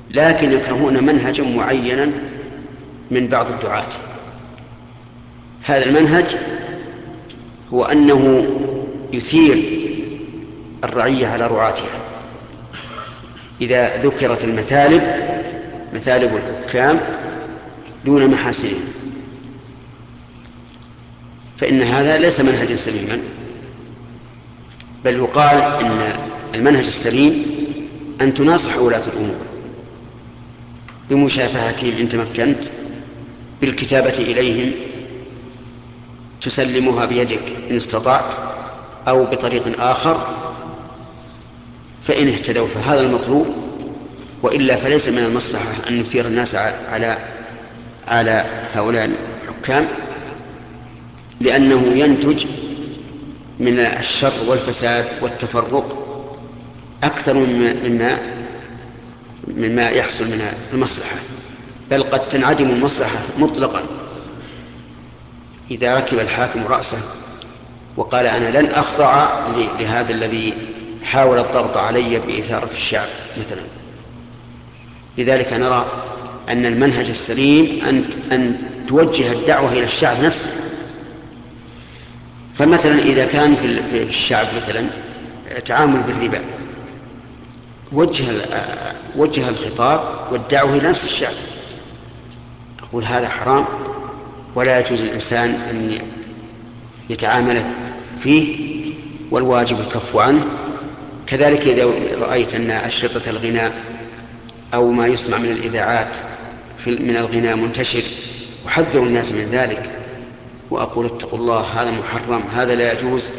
لكن يكرهون منهجا معينا من بعض الدعاة. هذا المنهج هو أنه يثير الرعية على رعاتها. إذا ذكرت مثالب الحكام دون محاسنهم فإن هذا ليس منهجا سليما، بل يقال إن المنهج السليم أن تناصح ولاة الأمور بمشافهتهم إن تمكنت، بالكتابة إليهم تسلمها بيدك إن استطعت، أو بطريق آخر، فإن اهتدوا فهذا المطلوب، وإلا فليس من المصلحة أن نثير الناس على هؤلاء الحكام، لأنه ينتج من الشر والفساد والتفرق أكثر مما يحصل من المصلحة، بل قد تنعدم المصلحة مطلقا إذا ركب الحاكم رأسه وقال أنا لن أخضع لهذا الذي حاول الضغط علي بإثارة الشعب مثلا. لذلك نرى أن المنهج السليم أن توجه الدعوة إلى الشعب نفسه. فمثلا إذا كان في الشعب مثلا تعامل بالربا، وجه الخطاب والدعوة إلى نفس الشعب، أقول هذا حرام ولا يجوز الإنسان أن يتعامل فيه، والواجب الكف عنه. كذلك إذا رأيت أن أشرطة الغناء أو ما يسمع من الإذاعات من الغناء منتشر، أحذر الناس من ذلك وأقول اتقوا الله، هذا محرم، هذا لا يجوز.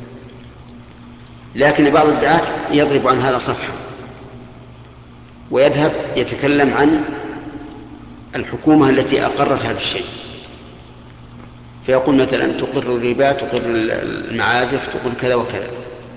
لكن بعض الدعاة يضرب عن هذا صفحة ويذهب يتكلم عن الحكومة التي أقرت هذا الشيء، فيقول مثلا تقر الربا، تقر المعازف، تقر كذا وكذا.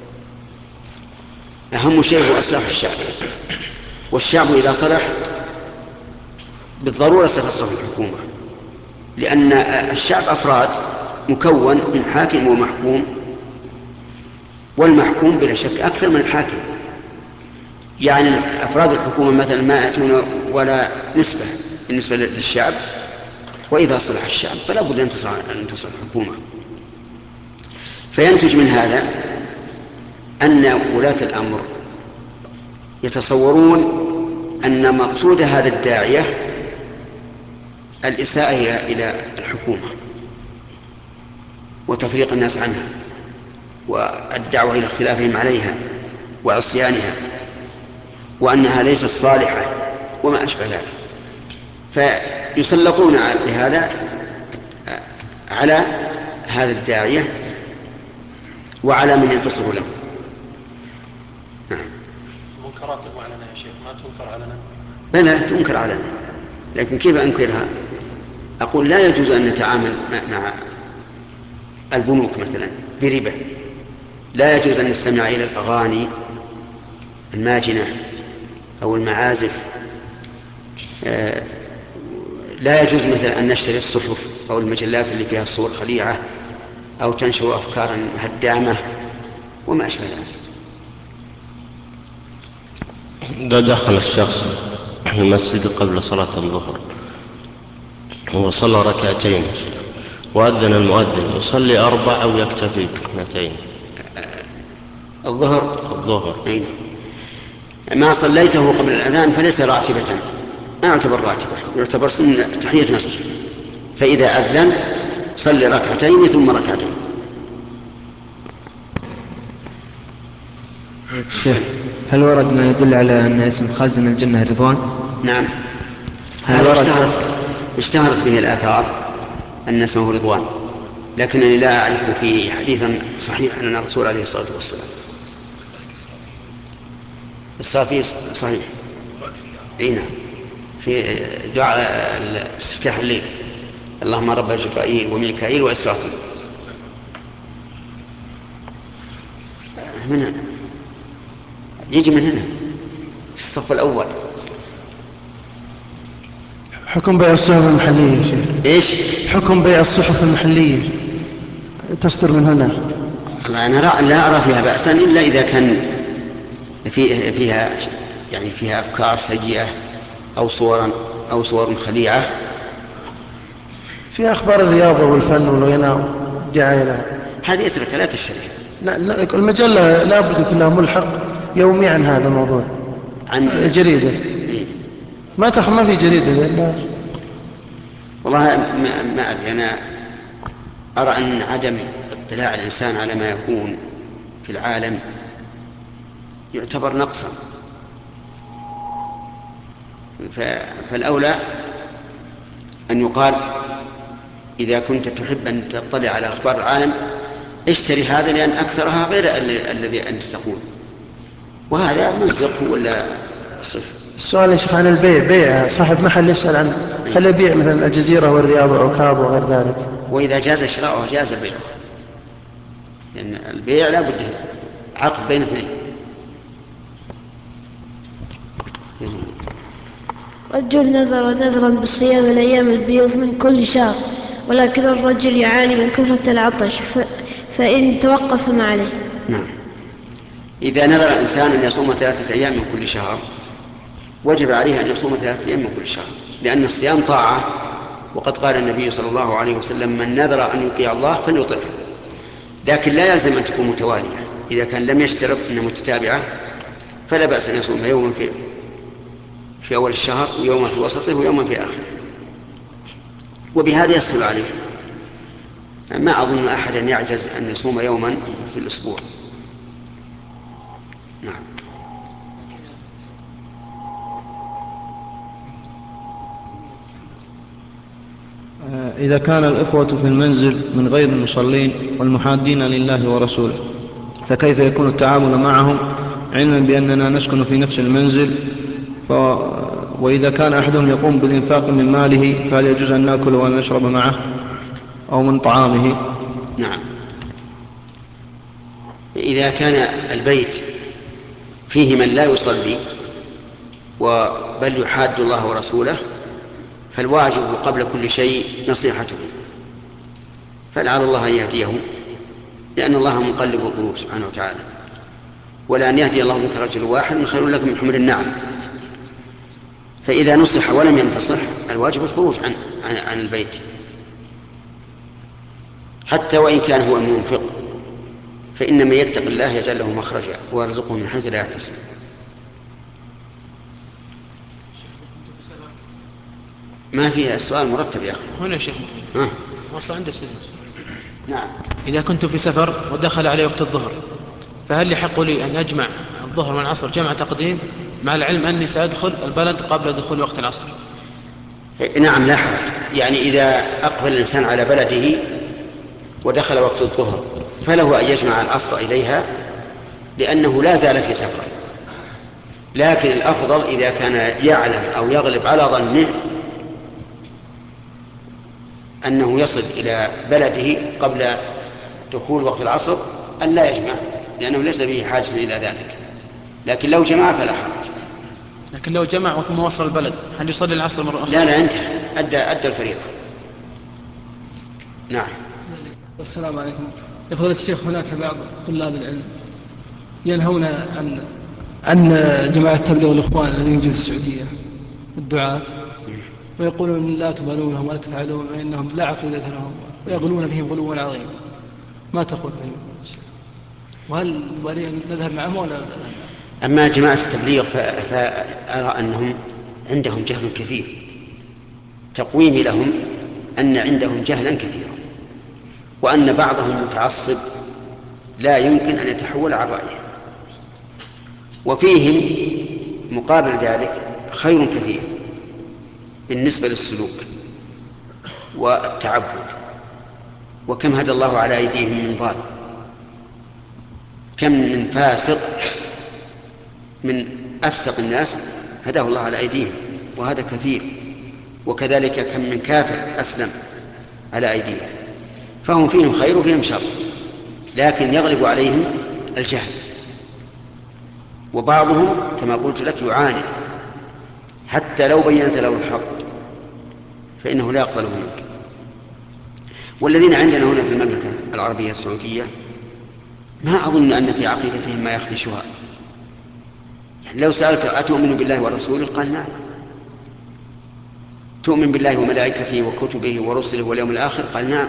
أهم شيء هو إصلاح الشعب، والشعب إذا صلح بالضرورة ستصلح الحكومة، لأن الشعب أفراد مكون من حاكم ومحكوم، والمحكوم بلا شك أكثر من الحاكم. يعني أفراد الحكومة مثلا ما يأتون ولا نسبة بالنسبة للشعب، وإذا صلح الشعب فلا بد أن تصلح الحكومة. فينتج من هذا أن ولاة الأمر يتصورون أن مقصود هذا الداعية الإساءة إلى الحكومة وتفريق الناس عنها والدعوة إلى اختلافهم عليها وعصيانها، وأنها ليست صالحة وما أشبه ذلك. فيسلطون بهذا على هذا الداعية وعلى من ينتصر له. المنكرات المعلنة يا شيخ ما تنكر علنا؟ بلى تنكر علنا، لكن كيف أنكرها؟ أقول لا يجوز أن نتعامل مع البنوك مثلا بربا، لا يجوز أن نستمع إلى الأغاني الماجنة أو المعازف، لا يجوز مثلا أن نشتري الصحف أو المجلات اللي فيها صور خليعة أو تنشر أفكارا هدامة وما أشبه ذلك. إذا دخل الشخص المسجد قبل صلاة الظهر وصلى ركعتين وأذن المؤذن، يصلي 4 أو يكتفي ب2؟ الظهر ما صليته قبل الأذان فليس راتبة، ما يعتبر راتبة، يعتبر سنة تحية مسجد. فإذا أذن صلي ركعتين ثم ركعتين. شيخ، هل ورد ما يدل على أن اسم خازن الجنة رضوان؟ نعم، هل ورد؟ اشتهرت به الآثار أن اسمه رضوان، لكنني لا أعرف فيه حديثا صحيحا عن الرسول عليه الصلاة والسلام. الصافي صحيح، نعم، في دعاء استفتاح الليل: اللهم رب جبرائيل وميكائيل وإسرافيل. يجي من هنا الصف الأول. حكم بيع الصحف المحلية يا شيخ. إيش؟ حكم بيع الصحف المحلية تصدر من هنا. أنا لا أرى فيها بأسا إلا إذا كان فيها يعني فيها أفكار سيئة أو صور خليعة. في أخبار الرياضة والفن والغناء والدعاية لها، هذه اتركها لا تشتريها. المجلة لا بد يكون لها ملحق يومي عن هذا الموضوع، عن جريدة. إيه؟ ما في جريدة لا. والله ما أدري. أنا أرى أن عدم اطلاع الإنسان على ما يكون في العالم يعتبر نقصا، فالأولى أن يقال إذا كنت تحب أن تطلع على أخبار العالم اشتري هذا، لأن أكثرها غير الذي أنت تقول، وهذا مزق ولا صفر. السؤال يا شيخ عن البيع، بيع صاحب محل يسأل عن خلي يبيع مثلا الجزيرة والرياض وعكاب وغير ذلك، وإذا جاز شراؤه جاز بيعه، لأن البيع لا بد عقد بين اثنين. رجل نذرا بصيام الأيام البيض من كل شهر، ولكن الرجل يعاني من كثرة العطش، فإن توقف ما عليه. نعم، إذا نذر الإنسان أن يصوم 3 أيام من كل شهر وجب عليه أن يصوم 3 أيام من كل شهر، لأن الصيام طاعة، وقد قال النبي صلى الله عليه وسلم: من نذر أن يطيع الله فليطعه. لكن لا يلزم أن تكون متوالية، إذا كان لم يشترط أنها متتابعة فلا بأس أن يصوم يوما في أول الشهر، ويوما في وسطه، ويوما في آخره، وبهذا يسهل عليه. ما أظن أحدا يعجز أن يصوم يوما في الأسبوع. نعم. إذا كان الإخوة في المنزل من غير المصلين والمحادين لله ورسوله، فكيف يكون التعامل معهم علما بأننا نسكن في نفس المنزل؟ وإذا كان أحدهم يقوم بالإنفاق من ماله فهل يجوز أن نأكل ونشرب معه أو من طعامه؟ نعم، إذا كان البيت فيه من لا يصلي بل يحاد الله ورسوله، فالواجب قبل كل شيء نصيحته، فلعل الله أن يهديه، لأن الله مقلب القلوب سبحانه وتعالى، ولأن يهدي الله بك رجل واحد خير لك من حمر النعم. فإذا نصح ولم ينتصح الواجب الخروج عن البيت، حتى وإن كان هو المنفق، فإن من يتق الله يجعل له مخرجا ويرزقه من حيث لا يحتسب. ما فيها السؤال مرتب يا أخي. هنا شيخ وصل عند سنة. نعم. إذا كنت في سفر ودخل علي وقت الظهر، فهل يحق لي أن أجمع الظهر والعصر جمع تقديم، مع العلم أني سأدخل البلد قبل دخول وقت العصر؟ نعم، لا حرج. يعني إذا أقبل الإنسان على بلده ودخل وقت الظهر فله أن يجمع العصر إليها، لأنه لا زال في سفر. لكن الأفضل إذا كان يعلم أو يغلب على ظنه أنه يصل إلى بلده قبل دخول وقت العصر أن لا يجمع، لأنه ليس به حاجة إلى ذلك. لكن لو جمع فلا حرج. لكن لو جمع ثم وصل البلد هل يصلي العصر مرة أخرى؟ لا، انتهى، أدى الفريضة. نعم. السلام عليكم. يقول الشيخ هناك بعض طلاب العلم ينهون عن جماعة تبليغ الإخوان الذين يوجد في السعودية الدعاة، ويقولون لا تبالونهم ولا تفعلون وإنهم لا عقيدة لهم، ويغلون بهم غلوا عظيما. ما تقول بهم؟ وهل نذهب معهم ولا لا؟ أما جماعة التبليغ فأرى أنهم عندهم جهل كثير، تقويمي لهم أن عندهم جهلا كثيرا، وأن بعضهم متعصب لا يمكن أن يتحول عن رأيه، وفيهم مقابل ذلك خير كثير بالنسبة للسلوك والتعبد. وكم هدى الله على أيديهم من ضال، كم من فاسق من أفسق الناس هداه الله على أيديهم، وهذا كثير. وكذلك كم من كافر أسلم على أيديهم. فهم فيهم خير وفيهم شر، لكن يغلب عليهم الجهل. وبعضهم كما قلت لك يعاند، حتى لو بينت له الحق فإنه لا يقبله منك. والذين عندنا هنا في المملكة العربية السعودية ما أظن أن في عقيدتهم ما يخدشها. يعني لو سألت أتؤمن بالله ورسوله قال نعم، تؤمن بالله وملائكته وكتبه ورسله واليوم الآخر؟ قال نعم.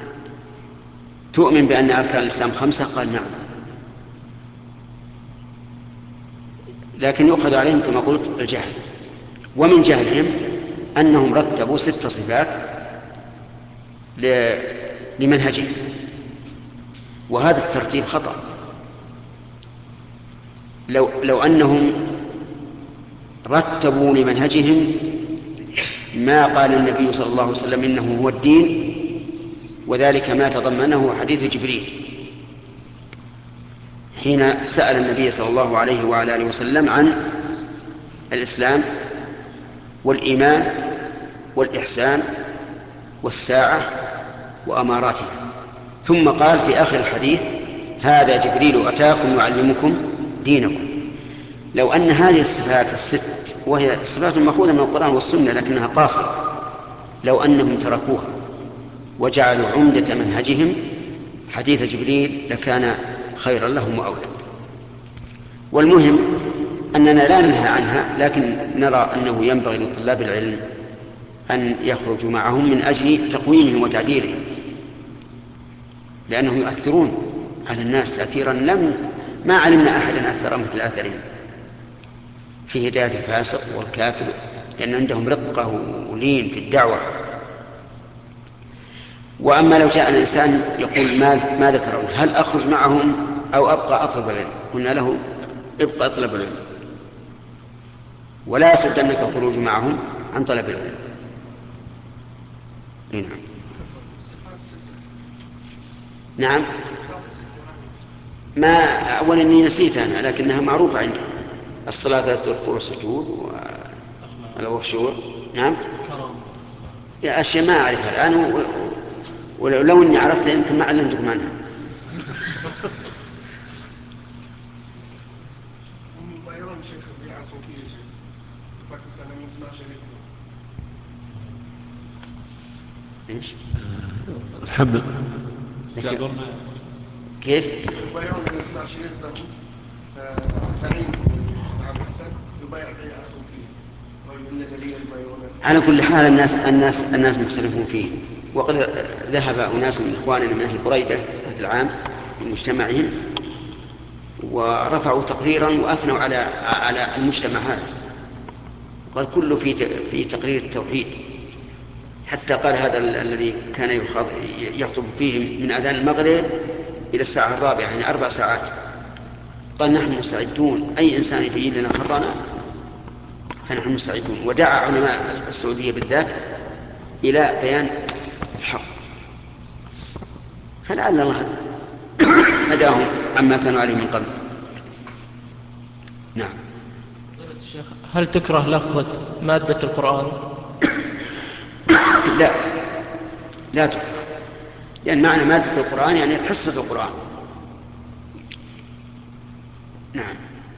تؤمن بأن أركان الإسلام 5؟ قال نعم. لكن يؤخذ عليهم كما قلت الجهل، ومن جهلهم أنهم رتبوا 6 صفات لمنهجهم، وهذا الترتيب خطأ. لو أنهم رتبوا لمنهجهم ما قال النبي صلى الله عليه وسلم إنه هو الدين، وذلك ما تضمنه حديث جبريل حين سأل النبي صلى الله عليه وعلى آله وسلم عن الإسلام والإيمان والإحسان والساعة وأماراتها، ثم قال في آخر الحديث: هذا جبريل أتاكم يعلمكم دينكم. لو أن هذه الصفات ال6 وهي الصفات المأخوذة من القرآن والسنة لكنها قاصرة، لو أنهم تركوها وجعلوا عمدة منهجهم حديث جبريل لكان خيرا لهم وأولى. والمهم أننا لا ننهى عنها، لكن نرى أنه ينبغي لطلاب العلم أن يخرجوا معهم من أجل تقويمهم وتعديلهم، لأنهم يؤثرون على الناس تأثيرا ما علمنا أحدا أثر مثل آثارهم في هداية الفاسق والكافر، لأن عندهم رقة ولين في الدعوة. وأما لو جاء الإنسان يقول ماذا ترون، هل أخرج معهم أو أبقى أطلب العلم؟ قلنا له: ابقى أطلب العلم، ولا يصدنك الخروج معهم عن طلب العلم. نعم. ما أولا إني نسيت أنا، لكنها معروفة عندي: الصلاة 3 ركوع والسجود والخشوع. نعم. يا أشياء ما أعرفها الآن، ولو إني عرفتها يمكن ما علمتكم عنها. الحمد لله. كيف؟ على كل حال الناس مختلفون فيه، وقد ذهب أناس من إخواننا من أهل بريدة هذا العام بمجتمعهم ورفعوا تقريرا وأثنوا على المجتمع هذا، قال كله في تقرير التوحيد. حتى قال هذا الذي كان يخطب فيه من أذان المغرب إلى الساعة 4 يعني 4 ساعات، قال: نحن مستعدون، أي إنسان يبين لنا خطأنا فنحن مستعدون. ودعا علماء السعودية بالذات إلى بيان الحق، فلعل الله هداهم عما كانوا عليه من قبل. نعم. هل تكره لفظة مادة القرآن؟ لا تكره، لأن معنى مادة القرآن يعني حصة القرآن. نعم.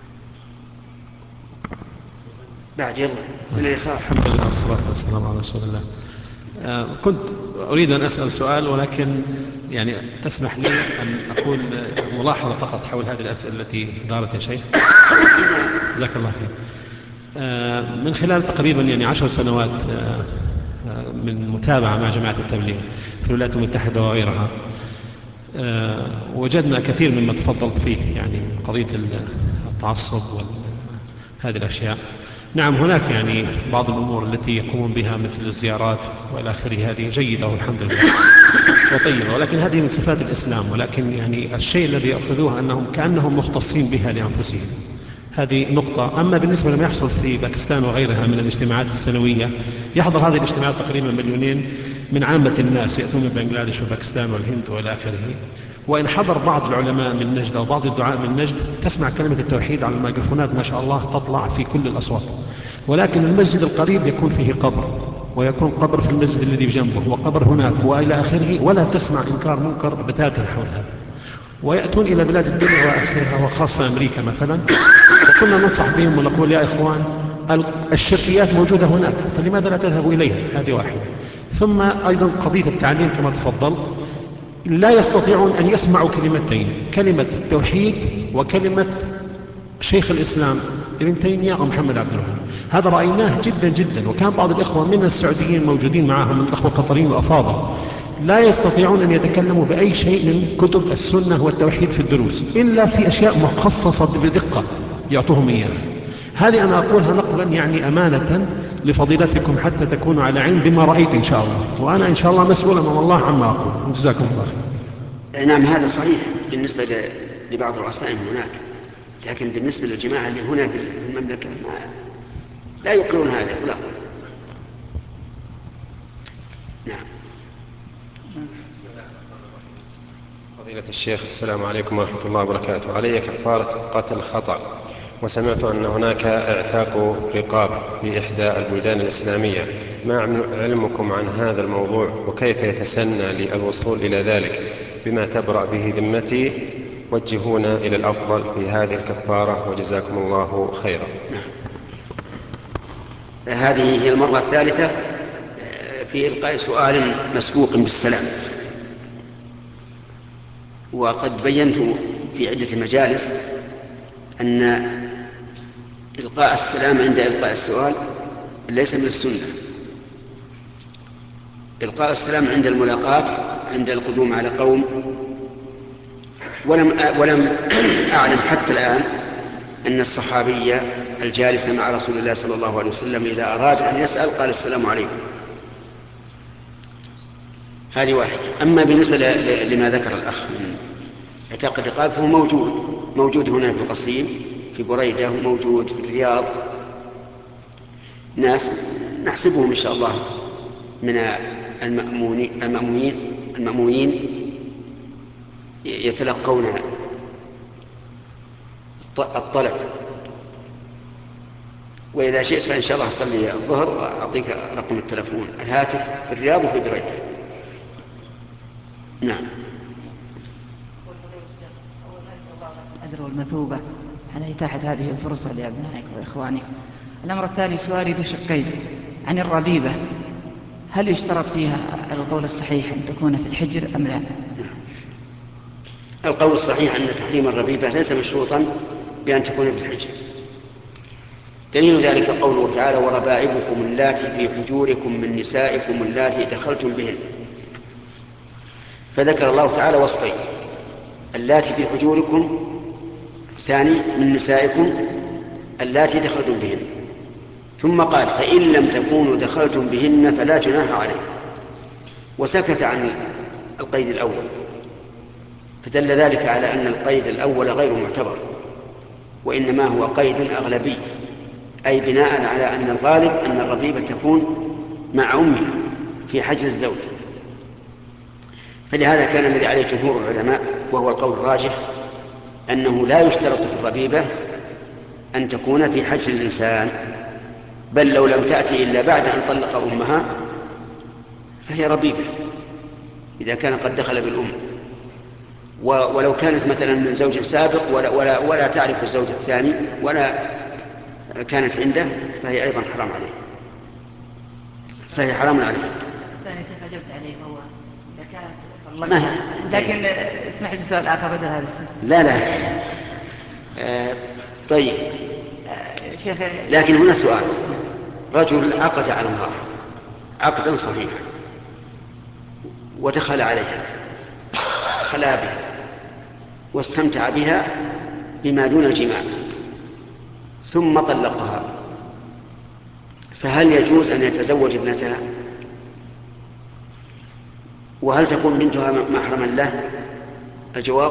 بعد يلا من اليسار. الحمد لله والصلاة والسلام على رسول الله. كنت أريد أن أسأل سؤال، ولكن يعني تسمح لي أن أقول ملاحظة فقط حول هذه الأسئلة التي دارت يا شيخ. جزاك الله خير. من خلال تقريبا يعني 10 سنوات من متابعة مع جماعة التبليغ في الولايات المتحدة وغيرها، وجدنا كثير مما تفضلت فيه، يعني قضية التعصب وهذه الأشياء. نعم، هناك يعني بعض الأمور التي يقومون بها مثل الزيارات وإلى آخره، هذه جيدة والحمد لله وطيبة، ولكن هذه من صفات الإسلام. ولكن يعني الشيء الذي يأخذوه أنهم كأنهم مختصين بها لأنفسهم، هذه نقطة. أما بالنسبة لما يحصل في باكستان وغيرها من الاجتماعات السنوية، يحضر هذه الاجتماعات تقريبا 2 مليون من عامة الناس يأتون من بنغلاديش وباكستان والهند وإلى آخره. وإن حضر بعض العلماء من نجد أو بعض الدعاء من نجد، تسمع كلمة التوحيد على الميكروفونات ما شاء الله تطلع في كل الأصوات، ولكن المسجد القريب يكون فيه قبر، ويكون قبر في المسجد الذي بجنبه، وقبر هناك وإلى آخره، ولا تسمع إنكار منكر بتاتا حول هذا. ويأتون إلى بلاد الدنيا وآخرها وخاصة أمريكا مثلا، وكنا ننصح بهم ونقول: يا إخوان، الشركيات موجودة هناك، فلماذا لا تذهبوا إليها؟ هذه واحدة. ثم أيضا قضية التعليم كما تفضلت، لا يستطيعون أن يسمعوا كلمتين: كلمة التوحيد وكلمة شيخ الإسلام ابن تيمية أو محمد عبد الوهاب. هذا رأيناه جدا جدا، وكان بعض الإخوة من السعوديين موجودين معهم، من الأخوة القطريين الأفاضل، لا يستطيعون أن يتكلموا بأي شيء من كتب السنة والتوحيد في الدروس إلا في أشياء مخصصة بدقة يعطوهم إياها. هذه أنا أقولها نقلا يعني أمانة لفضيلتكم حتى تكونوا على علم بما رأيت إن شاء الله، وأنا إن شاء الله مسؤول أمام الله عما أقول. جزاكم الله خير. نعم هذا صحيح بالنسبة لبعض الرؤساء هناك، لكن بالنسبة للجماعة اللي هنا في المملكة لا يقرون هذا إطلاقا. نعم. فضيلة الشيخ السلام عليكم ورحمة الله وبركاته. علي كفارة قتل خطأ، وسمعت أن هناك اعتاق رقاب في إحدى البلدان الإسلامية، ما علمكم عن هذا الموضوع وكيف يتسنى لي الوصول إلى ذلك بما تبرأ به ذمتي؟ وجهونا إلى الأفضل في هذه الكفارة وجزاكم الله خيرا. هذه هي المرة الثالثة في إلقاء سؤال مسبوق بالسلام، وقد بينت في عدة مجالس أن إلقاء السلام عند إلقاء السؤال ليس من السنة. إلقاء السلام عند الملاقاة، عند القدوم على قوم، ولم أعلم حتى الآن أن الصحابي الجالس مع رسول الله صلى الله عليه وسلم إذا أراد أن يسأل قال السلام عليكم. هذه واحدة. أما بالنسبة لما ذكر الأخ من اعتاق الرقاب فهو موجود هنا في القصيم في بريدة، وموجود في الرياض، ناس نحسبهم إن شاء الله من المأمونين يتلقون الطلب. وإذا شئت فإن شاء الله أصلي الظهر وأعطيك رقم التلفون الهاتف في الرياض وفي بريدة. نعم. الأجر والمثوبة على إتاحة هذه الفرصة لأبنائك وإخوانك. الأمر الثاني سؤالي ذو شقين عن الربيبة، هل يشترط فيها القول الصحيح أن تكون في الحجر أم لا؟ القول الصحيح أن تحريم الربيبة ليس مشروطا بأن تكون في الحجر. دليل ذلك قوله تعالى: وربائبكم اللاتي في حجوركم من نسائكم اللاتي دخلتم بهن. فذكر الله تعالى وصفين: اللاتي في حجوركم، الثاني من نسائكم اللاتي دخلتم بهن، ثم قال: فإن لم تكونوا دخلتم بهن فلا جناح عليكم. وسكت عن القيد الأول، فدل ذلك على أن القيد الأول غير معتبر، وإنما هو قيد أغلبي، أي بناء على أن الغالب أن الربيبة تكون مع أمها في حجر الزوج. فلهذا كان الذي عليه جمهور العلماء وهو القول الراجح أنه لا يشترط في الربيبة أن تكون في حجر الإنسان، بل لو لم تأتي إلا بعد أن طلق أمها فهي ربيبة إذا كان قد دخل بالأم. ولو كانت مثلا من زوج سابق ولا تعرف الزوج الثاني ولا كانت عنده فهي أيضا حرام عليه، فهي حرام عليه. الثاني شيخ أجبت عليه، هو إذا كانت طلقها، لكن اسمح لي سؤال آخر بدل هذا الشيء. لا طيب شيخ، لكن هنا سؤال: رجل عقد على امرأة عقدا صحيحا ودخل عليها، خلا بها واستمتع بها بما دون الجماع ثم طلقها، فهل يجوز أن يتزوج ابنتها؟ وهل تكون بنتها محرما له؟ الجواب: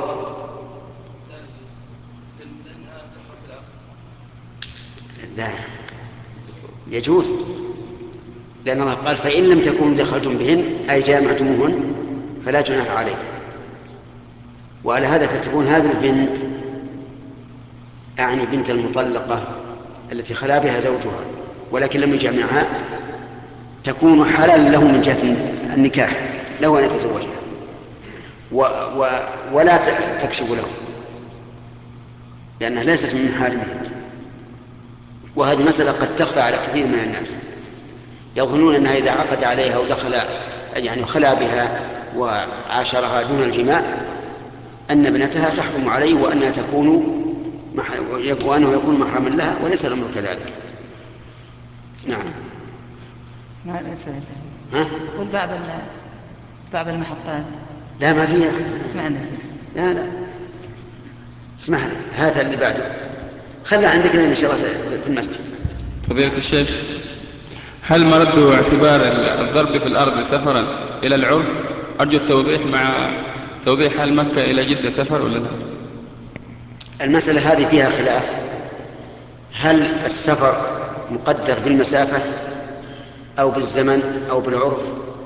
لا، يجوز، لأن الله قال: فإن لم تكونوا دخلتم بهن أي جامعتموهن فلا جناح عليه. وعلى هذا فتكون هذه البنت، أعني بنت المطلقة التي خلا بها زوجها ولكن لم يجامعها، تكون حلالا له من جهة النكاح، له أن يتزوجها ولا تكشف له، لأنها ليست من محارمه. وهذه مسألة قد تخفى على كثير من الناس، يظنون أنها إذا عقد عليها ودخل يعني خلا بها وعاشرها دون الجماع أن ابنتها تحكم عليه وأنها تكون وأنه يكون محرما لها، وليس الأمر كذلك. نعم. ما ليس ها؟ قل بعض المحطات. لا ما فيها. اسمع عندك. لا اسمح لي، هذا اللي بعده خلى عندك إن شاء الله في المسجد. فضيلة الشيخ، هل مرد اعتبار الضرب في الأرض سفرا إلى العرف؟ أرجو التوضيح مع توضيح هل مكة إلى جدة سفر ولا لا؟ المسألة هذه فيها خلاف، هل السفر مقدر بالمسافة أو بالزمن أو بالعرف؟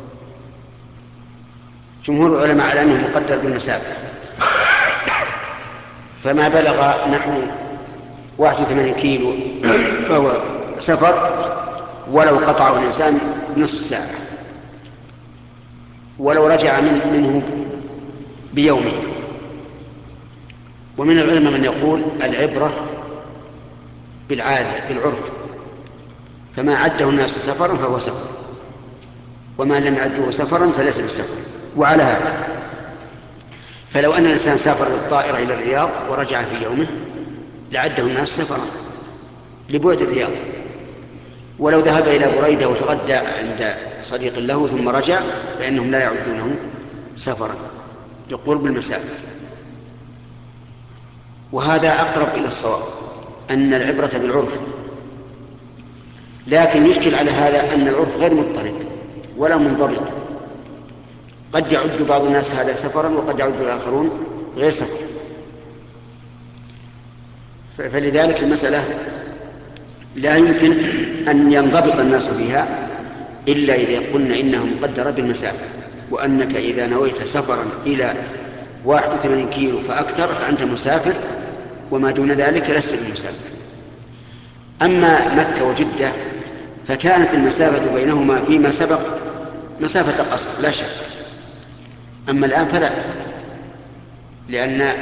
جمهور العلماء على أنه مقدر بالمسافة، فما بلغ نحو 81 كيلو فهو سفر ولو قطعه الإنسان بنصف ساعة، ولو رجع منه بيومه. ومن العلماء من يقول العبرة بالعادة بالعرف، فما عده الناس سفرا فهو سفر، وما لم يعده سفرا فليس بسفر. وعلى هذا فلو أن الإنسان سافر بالطائرة إلى الرياض ورجع في يومه لعده الناس سفرا لبعد الرياض، ولو ذهب إلى بريدة وتغدى عند صديق له ثم رجع فإنهم لا يعدونه سفرا لقرب المسافة. وهذا أقرب إلى الصواب، أن العبرة بالعرف، لكن يشكل على هذا أن العرف غير مضطرد ولا منضبط، قد يعد بعض الناس هذا سفرا وقد يعد الآخرون غير سفر. فلذلك المسألة لا يمكن أن ينضبط الناس فيها إلا إذا قلنا إنها مقدرة بالمسافة، وأنك إذا نويت سفرا إلى 81 كيلو فأكثر فأنت مسافر، وما دون ذلك لست بمسافر. أما مكة وجدة فكانت المسافة بينهما فيما سبق مسافة قصر لا شك، أما الآن فلا، لأن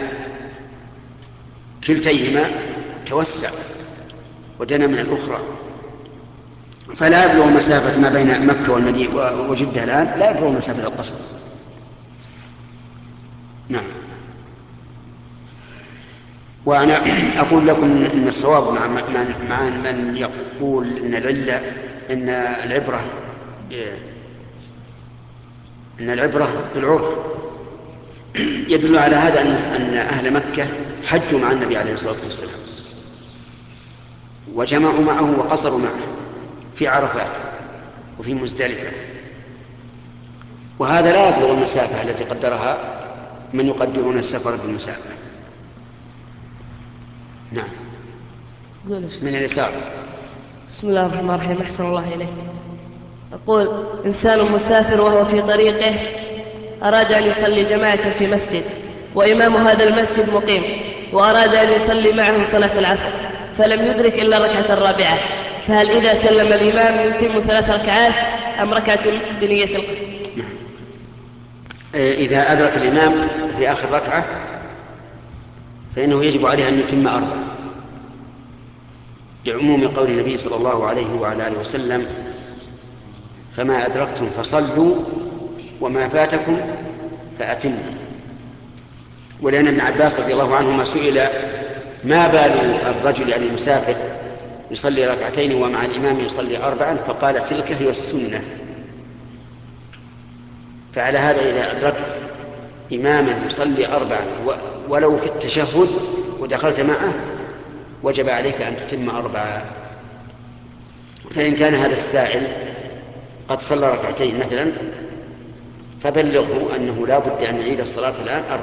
كلتيهما توسع ودنا من الأخرى، فلا يبلغ مسافة ما بين مكة والمدينة وجدة الآن لا يبلغ مسافة القصر. نعم. وأنا أقول لكم أن الصواب مع من يقول أن العلة أن العبرة بالعرف، يدل على هذا أن أهل مكة حجوا مع النبي عليه الصلاة والسلام وجمعوا معه وقصروا معه في عرفات وفي مزدلفة، وهذا لا يبلغ المسافة التي قدرها من يقدرون السفر بالمسافة. نعم. من اليسار. بسم الله الرحمن الرحيم. أحسن الله إليك. أقول إنسان مسافر وهو في طريقه أراد أن يصلي جماعة في مسجد، وإمام هذا المسجد مقيم، وأراد أن يصلي معه صلاة العصر فلم يدرك إلا ركعة الرابعة، فهل إذا سلم الإمام يتم 3 ركعات أم ركعة بنية القصر؟ إذا أدرك الإمام في آخر ركعة فإنه يجب عليه أن يتم 4، لعموم قول النبي صلى الله عليه وعلى آله وسلم: فما أدركتم فصلوا وما فاتكم فأتموا. ولأن ابن عباس رضي الله عنهما سئل: ما بال الرجل يعني المسافر يصلي 2 ومع الإمام يصلي 4؟ فقال: تلك هي السنة. فعلى هذا إذا أدركت إماما يصلي 4 ولو في التشهد ودخلت معه وجب عليك أن تتم 4. فإن كان هذا السائل قد صلى 2 مثلا فبلغه أنه لا بد أن يعيد الصلاة الآن 4.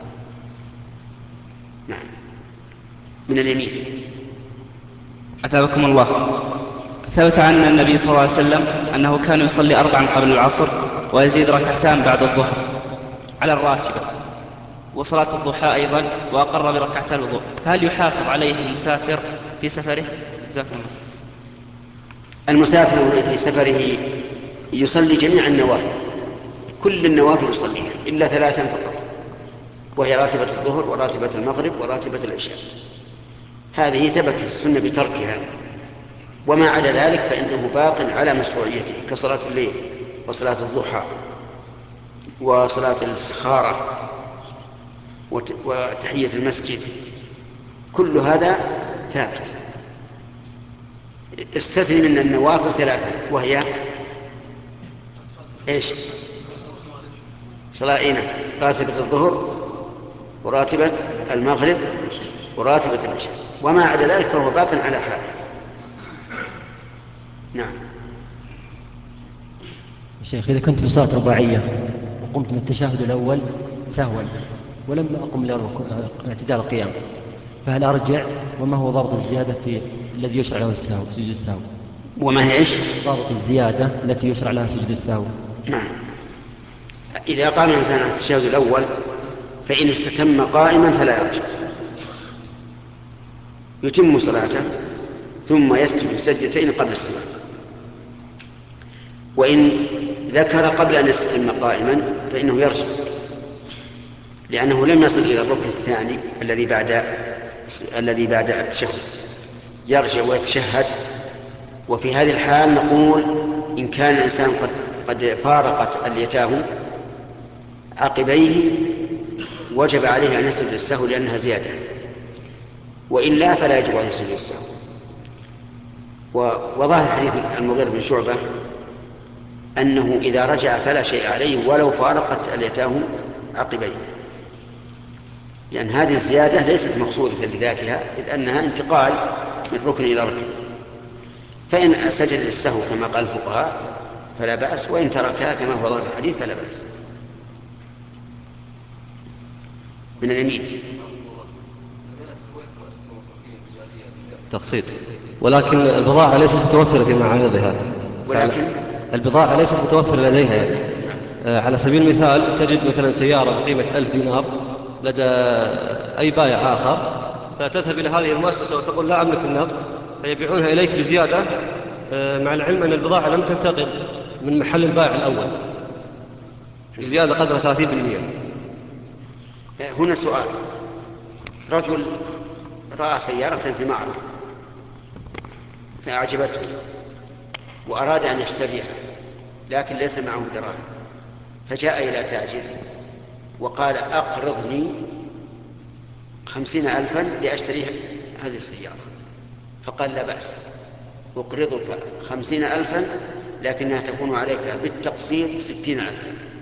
نعم. من اليمين. أثابكم الله. ثبت عن النبي صلى الله عليه وسلم أنه كان يصلي 4 قبل العصر ويزيد 2 بعد الظهر على الراتبة، وصلاة الضحى أيضا، وأقر ب2 الوضوء، فهل يحافظ عليه المسافر في سفره؟ جزاكم الله. المسافر في سفره يصلي جميع النوافل، كل النوافل يصليها إلا 3 فقط، وهي راتبة الظهر وراتبة المغرب وراتبة العشاء. هذه ثبتت السنة بتركها، وما عدا ذلك فإنه باق على مشروعيته، كصلاة الليل وصلاة الضحى وصلاة الاستخارة وتحية المسجد كل هذا ثابت. استثني من النوافل 3 وهي ايش؟ صلائنا راتبة الظهر وراتبة المغرب وراتبة العشاء، وما عدا ذلك فهو باق على حاله. نعم. شيخ، إذا كنت بصلاة رباعية وقمت من التشهد الأول سهوا ولم أقم لاعتدال القيام، فهل أرجع؟ وما هو ضابط الزيادة في الذي يشرع له السهو سجود السهو؟ وما هي ايش؟ ضابط الزيادة التي يشرع لها سجود السهو. نعم. إذا قام الإنسان على التشهد الأول فإن استتم قائما فلا يرجع، يتم صلاته ثم يسجد سجدتين قبل السلام. وإن ذكر قبل أن يستتم قائما فإنه يرجع، لأنه لم يصل إلى الركن الثاني الذي بعد التشهد، يرجع ويتشهد. وفي هذه الحال نقول إن كان الإنسان قد فارقت اليتاه عقبيه وجب عليه أن يسجد السهو لأنها زيادة، وإلا فلا يجب عليه سجود السهو. وظاهر حديث المغيرة بن شعبة أنه إذا رجع فلا شيء عليه ولو فارقت اليتاه عقبيه، لأن هذه الزيادة ليست مقصودة لذاتها، إذ أنها انتقال من ركن إلى ركن. فإن سجد للسهو كما قال الفقهاء فلا بأس، وإن تركها كما هو ظاهر الحديث فلا بأس. من اليمين تقسيط، ولكن البضاعة ليست متوفرة في معارضها، ولكن البضاعة ليست متوفرة لديها يعني. على سبيل المثال تجد مثلا سيارة بقيمة 1000 دينار لدى أي بائع آخر، فتذهب إلى هذه المؤسسة وتقول لا أملك النقد، فيبيعونها إليك بزيادة، مع العلم أن البضاعة لم تنتقل من محل البائع الأول، بزيادة قدر 30%. هنا سؤال: رجل رأى سيارة في معرض فأعجبته وأراد أن يشتريها لكن ليس معه دراهم، فجاء إلى تاجر وقال أقرضني 50,000 لأشتري هذه السيارة، فقال لا بأس، أقرضك 50,000 لكنها تكون عليك بالتقسيط 60,000.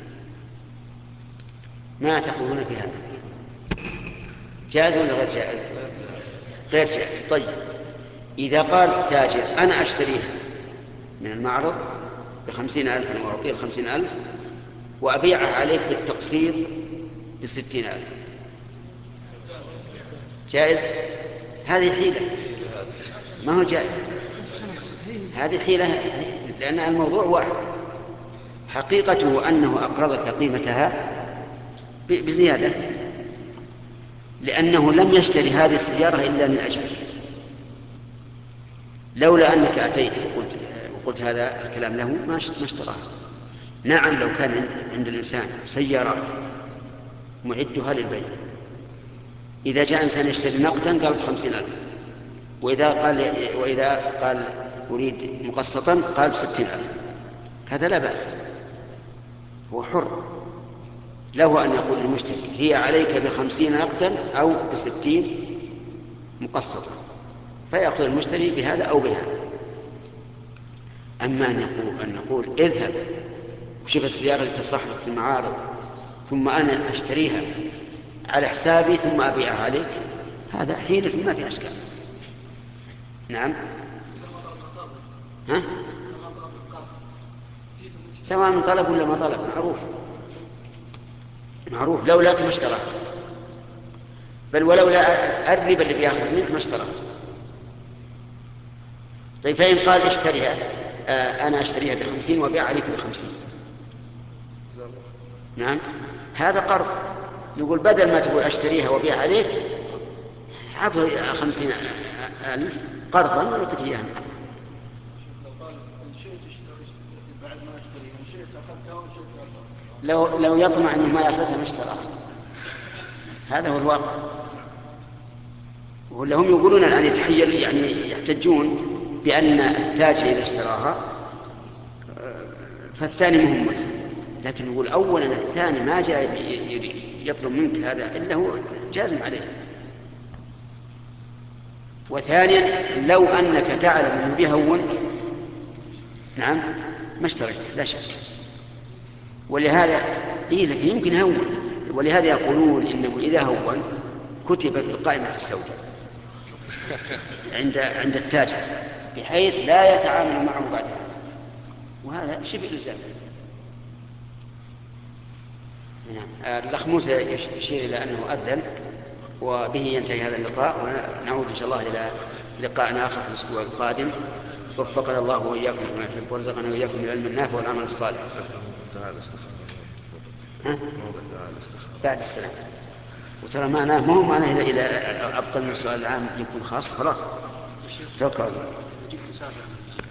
ما تقولون في هذا؟ جائز ولا غير جائز؟ غير جائز. طيب، إذا قال التاجر أنا أشتريها من المعرض ب50,000 وأعطيه 50,000 وأبيعها عليك بالتقسيط ب60,000، جائز؟ هذه حيلة، ما هو جائز، هذه حيلة، لأن الموضوع واحد، حقيقته أنه أقرضك قيمتها بزيادة، لأنه لم يشتري هذه السيارة إلا من أجله. لولا أنك أتيت وقلت هذا الكلام له ما اشتراها. نعم، لو كان عند الإنسان سيارات معدها للبيع، إذا جاء إنسان يشتري نقدا قال ب50,000، وإذا قال أريد مقسطا قال ب60,000، هذا لا بأس، هو حر، له أن يقول للمشتري هي عليك ب50 نقدا أو ب60 مقسطا، فيأخذ المشتري بهذا أو بهذا. أما أن نقول اذهب وشوف السيارة اللي تصلح لك في المعارض ثم أنا أشتريها على حسابي ثم أبيعها عليك، هذا حيلة ما في أشكال. نعم، ها؟ سواء من طلب ولا ما طلب، معروف، لولاك ما اشتراه، بل ولولا الربا اللي بياخذ منك ما اشتراه. طيب، فإن قال اشتريها أنا أشتريها ب50 وأبيع عليك ب50، نعم، هذا قرض. نقول بدل ما تقول أشتريها وأبيع عليك عطه 50,000 قرضا ونعطيك إياها. لو يطمع أنه ما يأخذها ما اشتراها، هذا هو الواقع. ولا هم يقولون الآن يعني يحتجون بأن التاجر إذا اشتراها فالثاني مهم ملزم، لكن نقول أولا الثاني ما جاء يطلب منك هذا إلا هو جازم عليه. وثانيا لو أنك تعلم أنه بيهون نعم ما اشتريت لا شك. ولهذا لكن يمكن يهون، ولهذا يقولون إنه إذا هون كتب بالقائمة السوداء عند التاجر بحيث لا يتعامل معه بعدها، وهذا شبه إلزام. الأخ موسى يشير إلى أنه أذن، وبه ينتهي هذا اللقاء، ونعود إن شاء الله إلى لقاء آخر في الأسبوع القادم. وفقنا الله وإياكم لما يحب وارزقنا وإياكم العلم النافع والعمل الصالح. بعد السلام. وترى معناه ما هو معناه إلى أبطل من السؤال العام يكون خاص، خلاص توكل.